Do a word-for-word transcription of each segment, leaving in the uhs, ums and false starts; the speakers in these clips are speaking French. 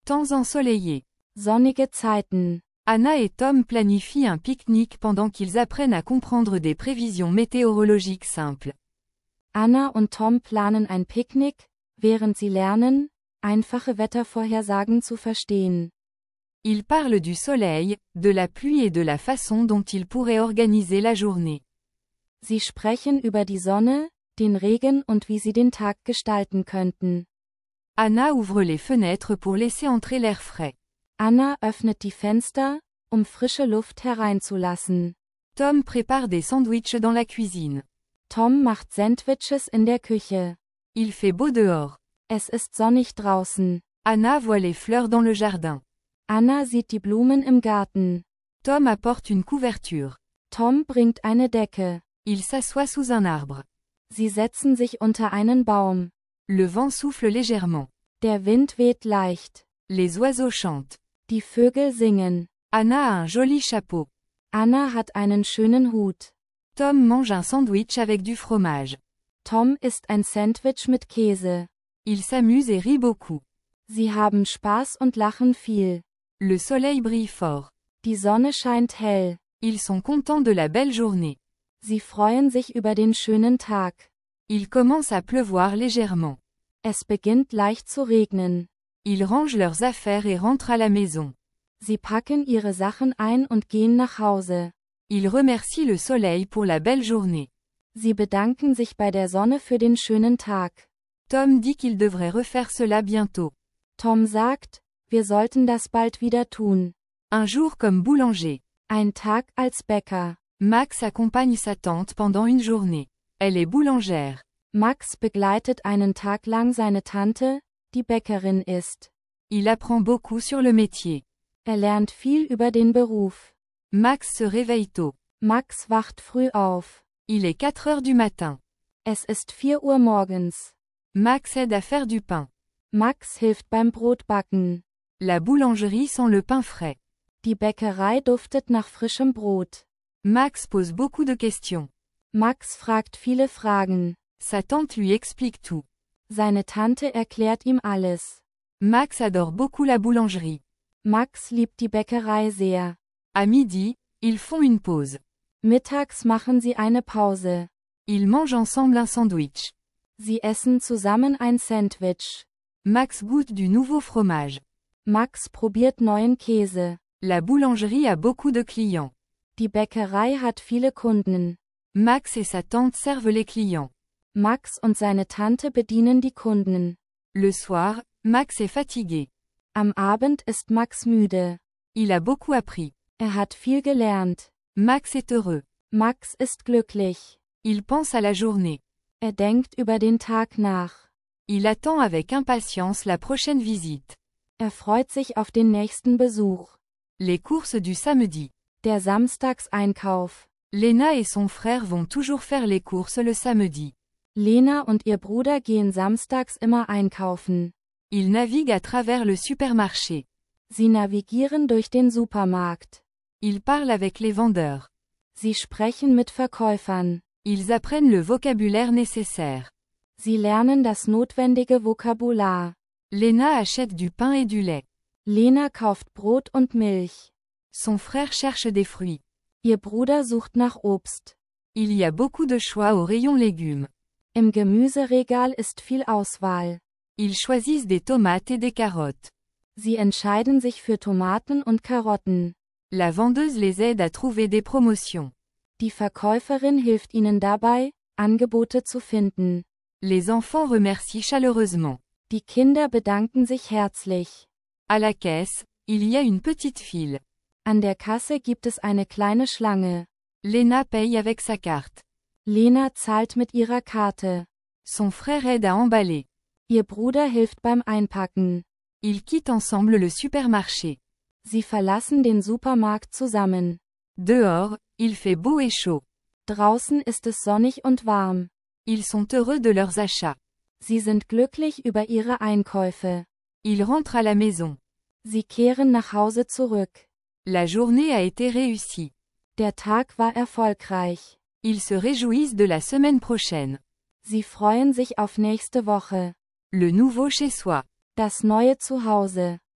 Temps ensoleillés. Sonnige Zeiten. Anna et Tom planifient un pique-nique pendant qu'ils apprennent à comprendre des prévisions météorologiques simples. Anna und Tom planen ein Picknick, während sie lernen, einfache Wettervorhersagen zu verstehen. Ils parlent du soleil, de la pluie et de la façon dont ils pourraient organiser la journée. Sie sprechen über die Sonne, den Regen und wie sie den Tag gestalten könnten. Anna ouvre les fenêtres pour laisser entrer l'air frais. Anna öffnet die Fenster, um frische Luft hereinzulassen. Tom prépare des sandwichs dans la cuisine. Tom macht Sandwiches in der Küche. Il fait beau dehors. Es ist sonnig draußen. Anna voit les fleurs dans le jardin. Anna sieht die Blumen im Garten. Tom apporte une couverture. Tom bringt eine Decke. Il s'assoit sous un arbre. Sie setzen sich unter einen Baum. Le vent souffle légèrement. Der Wind weht leicht. Les oiseaux chantent. Die Vögel singen. Anna a un joli chapeau. Anna hat einen schönen Hut. Tom mange un sandwich avec du fromage. Tom isst ein Sandwich mit Käse. Il s'amuse et rit beaucoup. Sie haben Spaß und lachen viel. Le soleil brille fort. Die Sonne scheint hell. Ils sont contents de la belle journée. Sie freuen sich über den schönen Tag. Il commence à pleuvoir légèrement. Es beginnt leicht zu regnen. Ils rangent leurs affaires et rentrent à la maison. Sie packen ihre Sachen ein und gehen nach Hause. Ils remercient le soleil pour la belle journée. Sie bedanken sich bei der Sonne für den schönen Tag. Tom dit qu'il devrait refaire cela bientôt. Tom sagt, wir sollten das bald wieder tun. Un jour comme boulanger. Ein Tag als Bäcker. Max accompagne sa tante pendant une journée. Elle est boulangère. Max begleitet einen Tag lang seine Tante, die Bäckerin ist. Il apprend beaucoup sur le métier. Er lernt viel über den Beruf. Max se réveille tôt. Max wacht früh auf. Il est quatre heures du matin. Es ist vier Uhr morgens. Max aide à faire du pain. Max hilft beim Brotbacken. La boulangerie sent le pain frais. Die Bäckerei duftet nach frischem Brot. Max pose beaucoup de questions. Max fragt viele Fragen. Sa tante lui explique tout. Seine Tante erklärt ihm alles. Max adore beaucoup la boulangerie. Max liebt die Bäckerei sehr. À midi, ils font une pause. Mittags machen sie eine Pause. Ils mangent ensemble un sandwich. Sie essen zusammen ein Sandwich. Max goûte du nouveau fromage. Max probiert neuen Käse. La boulangerie a beaucoup de clients. Die Bäckerei hat viele Kunden. Max et sa tante servent les clients. Max und seine Tante bedienen die Kunden. Le soir, Max est fatigué. Am Abend ist Max müde. Il a beaucoup appris. Er hat viel gelernt. Max est heureux. Max ist glücklich. Il pense à la journée. Er denkt über den Tag nach. Il attend avec impatience la prochaine visite. Er freut sich auf den nächsten Besuch. Les courses du samedi. Der Samstagseinkauf. Lena et son frère vont toujours faire les courses le samedi. Lena und ihr Bruder gehen samstags immer einkaufen. Ils naviguent à travers le supermarché. Sie navigieren durch den Supermarkt. Ils parlent avec les vendeurs. Sie sprechen mit Verkäufern. Ils apprennent le vocabulaire nécessaire. Sie lernen das notwendige Vokabular. Lena achète du pain et du lait. Lena kauft Brot und Milch. Son frère cherche des fruits. Ihr Bruder sucht nach Obst. Il y a beaucoup de choix au rayon légumes. Im Gemüseregal ist viel Auswahl. Ils choisissent des tomates et des carottes. Sie entscheiden sich für Tomaten und Karotten. La vendeuse les aide à trouver des promotions. Die Verkäuferin hilft ihnen dabei, Angebote zu finden. Les enfants remercient chaleureusement. Die Kinder bedanken sich herzlich. À la caisse, il y a une petite file. An der Kasse gibt es eine kleine Schlange. Lena paye avec sa carte. Lena zahlt mit ihrer Karte. Son frère aide à emballer. Ihr Bruder hilft beim Einpacken. Ils quittent ensemble le supermarché. Sie verlassen den Supermarkt zusammen. Dehors, il fait beau et chaud. Draußen ist es sonnig und warm. Ils sont heureux de leurs achats. Sie sind glücklich über ihre Einkäufe. Ils rentrent à la maison. Sie kehren nach Hause zurück. La journée a été réussie. Der Tag war erfolgreich. Ils se réjouissent de la semaine prochaine. Sie freuen sich auf nächste Woche. Le nouveau chez soi. Das neue Zuhause.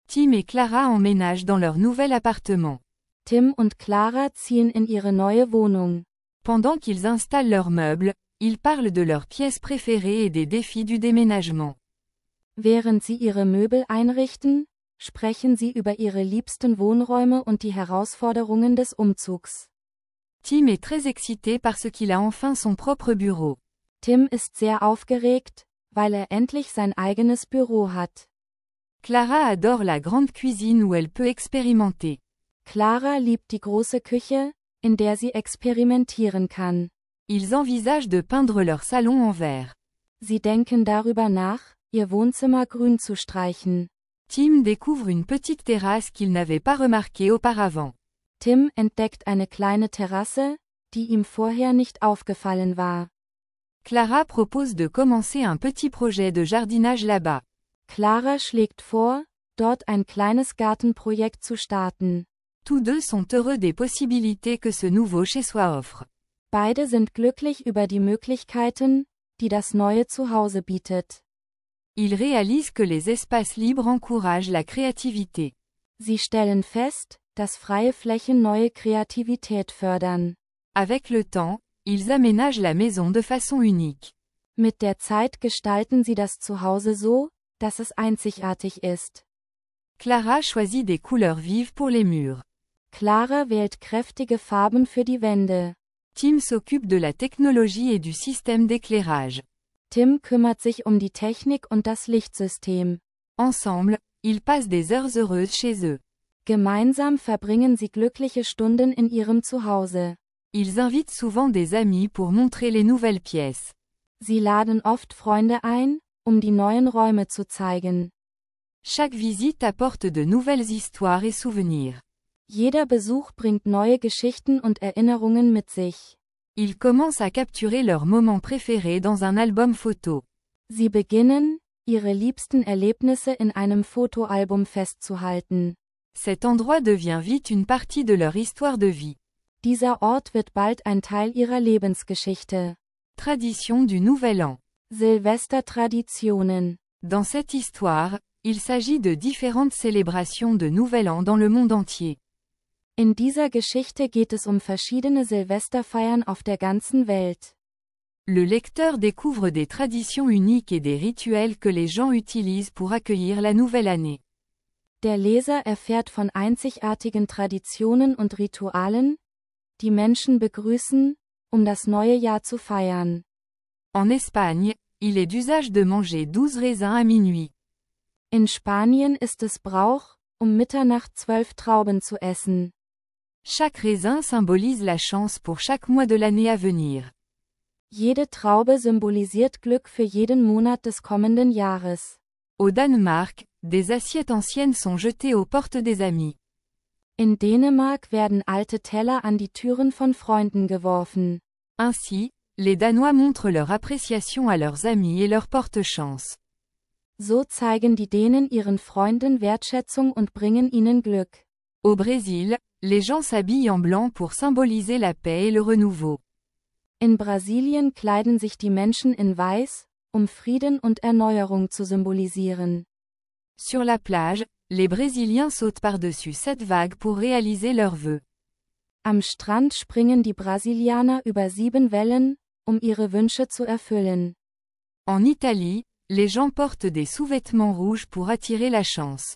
Tim et Clara emménagent dans leur nouvel appartement. Tim und Clara ziehen in ihre neue Wohnung. Pendant qu'ils installent leurs meubles, ils parlent de leurs pièces préférées et des défis du déménagement. Während sie ihre Möbel einrichten, sprechen sie über ihre liebsten Wohnräume und die Herausforderungen des Umzugs. Tim est très excité parce qu'il a enfin son propre bureau. Tim ist sehr aufgeregt, weil er endlich sein eigenes Büro hat. Clara adore la grande cuisine où elle peut expérimenter. Clara liebt die große Küche, in der sie experimentieren kann. Ils envisagent de peindre leur salon en vert. Sie denken darüber nach, ihr Wohnzimmer grün zu streichen. Tim découvre une petite terrasse qu'il n'avait pas remarquée auparavant. Tim entdeckt eine kleine Terrasse, die ihm vorher nicht aufgefallen war. Clara propose de commencer un petit projet de jardinage là-bas. Clara schlägt vor, dort ein kleines Gartenprojekt zu starten. Tous deux sont heureux des possibilités que ce nouveau chez-soi offre. Beide sind glücklich über die Möglichkeiten, die das neue Zuhause bietet. Ils réalisent que les espaces libres encouragent la créativité. Sie stellen fest, dass freie Flächen neue Kreativität fördern. Avec le temps, ils aménagent la maison de façon unique. Mit der Zeit gestalten sie das Zuhause so, dass es einzigartig ist. Clara choisit des couleurs vives pour les murs. Clara wählt kräftige Farben für die Wände. Tim s'occupe de la technologie et du système d'éclairage. Tim kümmert sich um die Technik und das Lichtsystem. Ensemble, ils passent des heures heureuses chez eux. Gemeinsam verbringen sie glückliche Stunden in ihrem Zuhause. Ils invitent souvent des amis pour montrer les nouvelles pièces. Sie laden oft Freunde ein, um die neuen Räume zu zeigen. Chaque visite apporte de nouvelles histoires et souvenirs. Jeder Besuch bringt neue Geschichten und Erinnerungen mit sich. Ils commencent à capturer leurs moments préférés dans un album photo. Sie beginnen, ihre liebsten Erlebnisse in einem Fotoalbum festzuhalten. Cet endroit devient vite une partie de leur histoire de vie. Dieser Ort wird bald ein Teil ihrer Lebensgeschichte. Tradition du Nouvel An. Silvestertraditionen. Dans cette histoire, il s'agit de différentes célébrations de Nouvel An dans le monde entier. In dieser Geschichte geht es um verschiedene Silvesterfeiern auf der ganzen Welt. Le lecteur découvre des traditions uniques et des rituels que les gens utilisent pour accueillir la nouvelle année. Der Leser erfährt von einzigartigen Traditionen und Ritualen, die Menschen begrüßen, um das neue Jahr zu feiern. En Espagne, il est d'usage de manger douze raisins à minuit. In Spanien ist es Brauch, um Mitternacht zwölf Trauben zu essen. Chaque raisin symbolise la chance pour chaque mois de l'année à venir. Jede Traube symbolisiert Glück für jeden Monat des kommenden Jahres. Au Danemark, des assiettes anciennes sont jetées aux portes des amis. In Dänemark werden alte Teller an die Türen von Freunden geworfen. Ainsi, les Danois montrent leur appréciation à leurs amis et leur portent chance. So zeigen die Dänen ihren Freunden Wertschätzung und bringen ihnen Glück. Au Brésil, les gens s'habillent en blanc pour symboliser la paix et le renouveau. In Brasilien kleiden sich die Menschen in Weiß, um Frieden und Erneuerung zu symbolisieren. Sur la plage, les Brésiliens sautent par-dessus cette vague pour réaliser leurs vœux. Am Strand springen die Brasilianer über sieben Wellen, um ihre Wünsche zu erfüllen. En Italie, les gens portent des sous-vêtements rouges pour attirer la chance.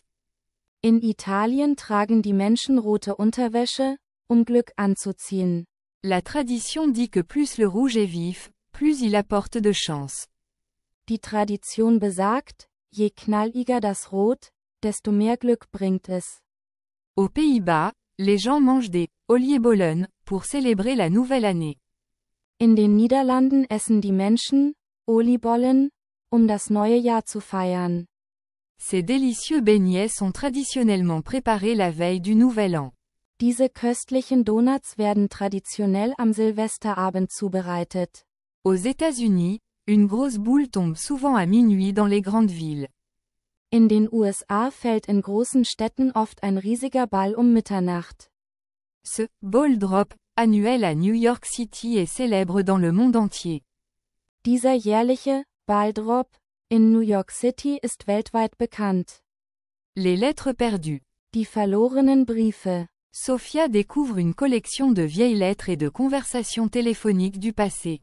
In Italien tragen die Menschen rote Unterwäsche, um Glück anzuziehen. La tradition dit que plus le rouge est vif, plus il apporte de chance. Die Tradition besagt, je knalliger das Rot, desto mehr Glück bringt es. Aux Pays-Bas, les gens mangent des oliebollen pour célébrer la nouvelle année. In den Niederlanden essen die Menschen Oliebollen, um das neue Jahr zu feiern. Ces délicieux beignets sont traditionnellement préparés la veille du Nouvel An. Diese köstlichen Donuts werden traditionell am Silvesterabend zubereitet. Aux États-Unis, une grosse boule tombe souvent à minuit dans les grandes villes. In den U S A fällt in großen Städten oft ein riesiger Ball um Mitternacht. Ce ball drop, annuel à New York City est célèbre dans le monde entier. Dieser jährliche Ball Drop in New York City ist weltweit bekannt. Les lettres perdues. Die verlorenen Briefe. Sophia découvre une collection de vieilles lettres et de conversations téléphoniques du passé.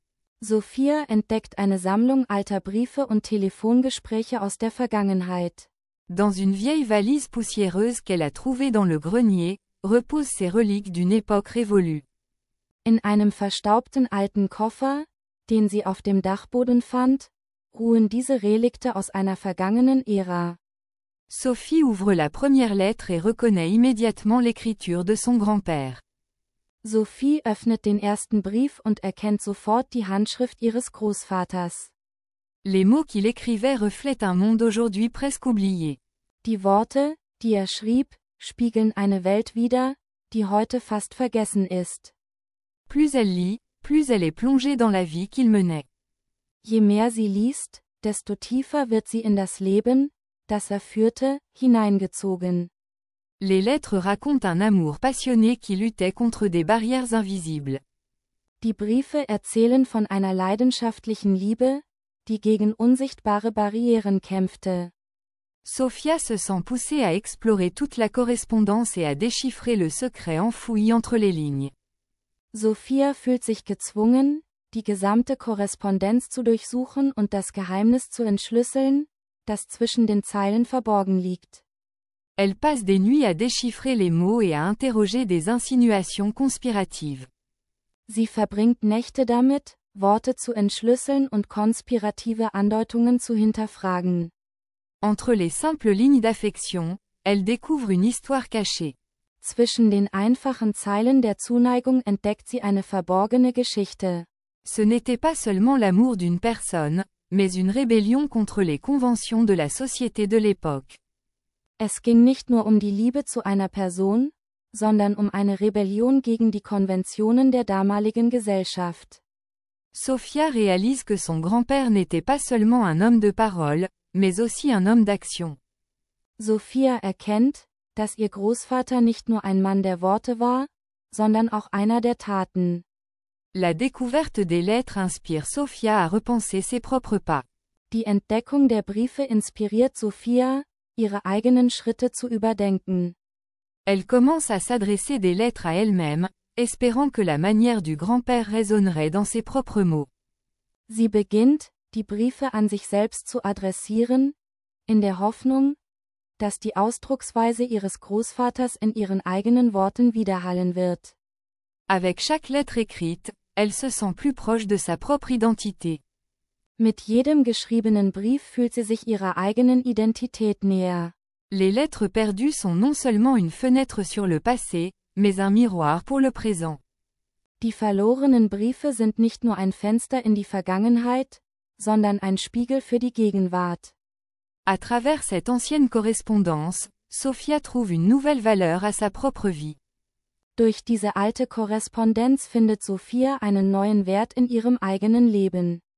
Sophia entdeckt eine Sammlung alter Briefe und Telefongespräche aus der Vergangenheit. Dans une vieille valise poussiéreuse qu'elle a trouvée dans le grenier, reposent ces reliques d'une époque révolue. In einem verstaubten alten Koffer, den sie auf dem Dachboden fand, ruhen diese Relikte aus einer vergangenen Ära. Sophie ouvre la première lettre et reconnaît immédiatement l'écriture de son grand-père. Sophie öffnet den ersten Brief und erkennt sofort die Handschrift ihres Großvaters. Les mots qu'il écrivait reflètent un monde aujourd'hui presque oublié. Die Worte, die er schrieb, spiegeln eine Welt wider, die heute fast vergessen ist. Plus elle lit, plus elle est plongée dans la vie qu'il menait. Je mehr sie liest, desto tiefer wird sie in das Leben, das er führte, hineingezogen. Les lettres racontent un amour passionné qui luttait contre des barrières invisibles. Die Briefe erzählen von einer leidenschaftlichen Liebe, die gegen unsichtbare Barrieren kämpfte. Sophia se sent poussée à explorer toute la correspondance et à déchiffrer le secret enfoui entre les lignes. Sophia fühlt sich gezwungen, die gesamte Korrespondenz zu durchsuchen und das Geheimnis zu entschlüsseln, das zwischen den Zeilen verborgen liegt. Elle passe des nuits à déchiffrer les mots et à interroger des insinuations conspiratives. Sie verbringt Nächte damit, Worte zu entschlüsseln und konspirative Andeutungen zu hinterfragen. Entre les simples lignes d'affection, elle découvre une histoire cachée. Zwischen den einfachen Zeilen der Zuneigung entdeckt sie eine verborgene Geschichte. Ce n'était pas seulement l'amour d'une personne, mais une rébellion contre les conventions de la société de l'époque. Es ging nicht nur um die Liebe zu einer Person, sondern um eine Rebellion gegen die Konventionen der damaligen Gesellschaft. Sophia réalise que son grand-père n'était pas seulement un homme de parole, mais aussi un homme d'action. Sophia erkennt, dass ihr Großvater nicht nur ein Mann der Worte war, sondern auch einer der Taten. La découverte des lettres inspire Sophia à repenser ses propres pas. Die Entdeckung der Briefe inspiriert Sophia, ihre eigenen Schritte zu überdenken. Elle commence à s'adresser des lettres à elle-même, espérant que la manière du grand-père résonnerait dans ses propres mots. Sie beginnt, die Briefe an sich selbst zu adressieren, in der Hoffnung, dass die Ausdrucksweise ihres Großvaters in ihren eigenen Worten widerhallen wird. Avec chaque lettre écrite, elle se sent plus proche de sa propre identité. Mit jedem geschriebenen Brief fühlt sie sich ihrer eigenen Identität näher. Les lettres perdues sont non seulement une fenêtre sur le passé, mais un miroir pour le présent. Die verlorenen Briefe sind nicht nur ein Fenster in die Vergangenheit, sondern ein Spiegel für die Gegenwart. À travers cette ancienne correspondance, Sophia trouve une nouvelle valeur à sa propre vie. Durch diese alte Korrespondenz findet Sophia einen neuen Wert in ihrem eigenen Leben.